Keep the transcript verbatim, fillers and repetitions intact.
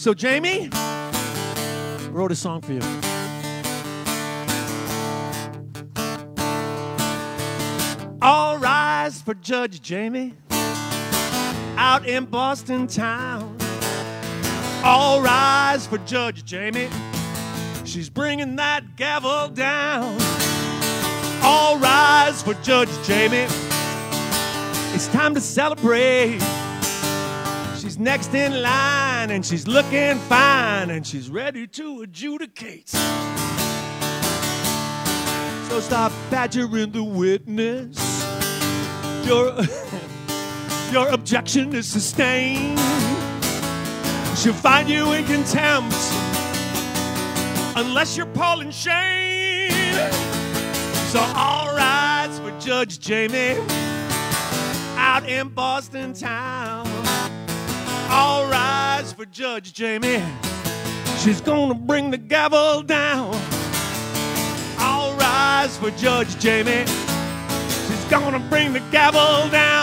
So Jamie, I wrote a song for you. All rise for Judge Jamie out in Boston town. All rise for Judge Jamie. She's bringing that gavel down. All rise for Judge Jamie. It's time to celebrate. She's next in line and she's looking fine and she's ready to adjudicate. So stop badgering the witness. Your, your objection is sustained. She'll find you in contempt unless you're Paul and Shane. So all rise for Judge Jamie out in Boston town. All rise for Judge Jamie. She's gonna bring the gavel down. All rise for Judge Jamie. She's gonna bring the gavel down.